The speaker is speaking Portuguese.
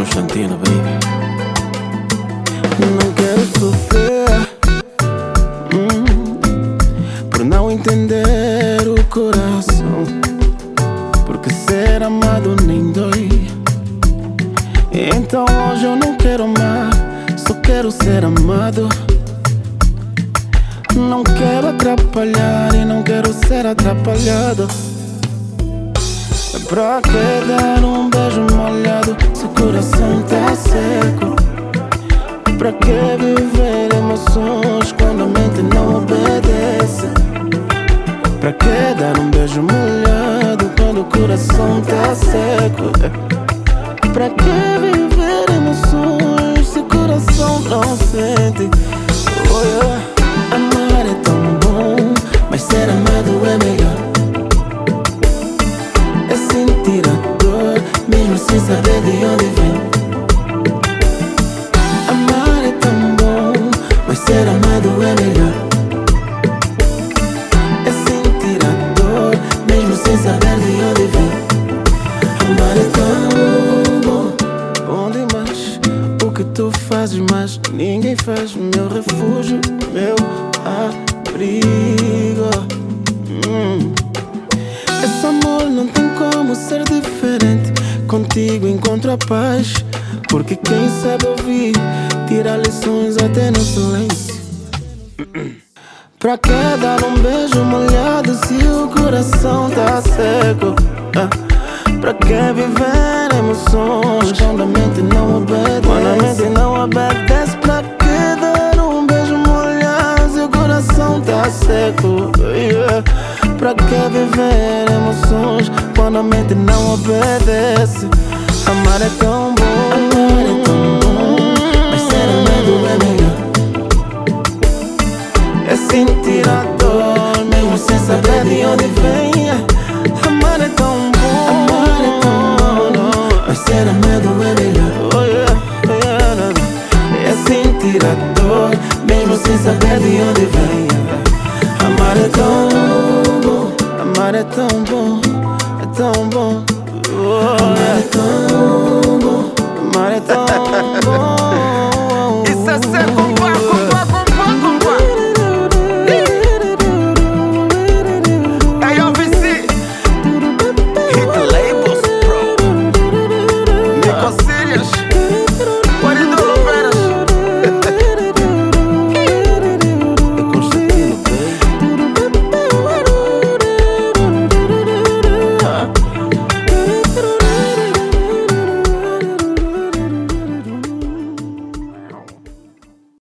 Constantino, baby. Não quero sofrer por não entender o coração, porque ser amado nem dói. Então hoje eu não quero amar, só quero ser amado. Não quero atrapalhar e não quero ser atrapalhado. Pra que dar um beijo molhado se o coração tá seco? Pra que viver emoções quando a mente não obedece? Pra que dar um beijo molhado quando o coração tá seco? Pra que viver emoções se o coração não sente? Oh, yeah. Amar é tão bom, mas ser amado é melhor. É sentir a dor, mesmo sem saber de onde vem. Amar é tão bom, mas ser amado é melhor. É sentir a dor, mesmo sem saber de onde vem. Amar é tão bom, bom demais. O que tu fazes mais ninguém faz. Meu refúgio, meu abrigo. Esse amor não tem como ser diferente. Contigo encontro a paz, porque quem sabe ouvir tira lições até no silêncio. Pra que dar um beijo molhado se o coração tá seco? Pra que viver emoções quando a mente não obedece? Quando a mente não obedece, pra que dar um beijo molhado se o coração tá seco? Yeah. Pra que viver emoções quando a mente não obedece? Amar é tão bom, amar é tão bom, mas ser amado é melhor. É sentir a dor, mesmo sem saber de onde vem. Amar é tão bom, amar é tão bom, mas ser amado é melhor. Oh, yeah, yeah. É sentir a dor, mesmo sem saber de onde vem. Amar é tão bom, amar é tão bom, é tão bom. Oh, amar é tão bom, amar é tão bom.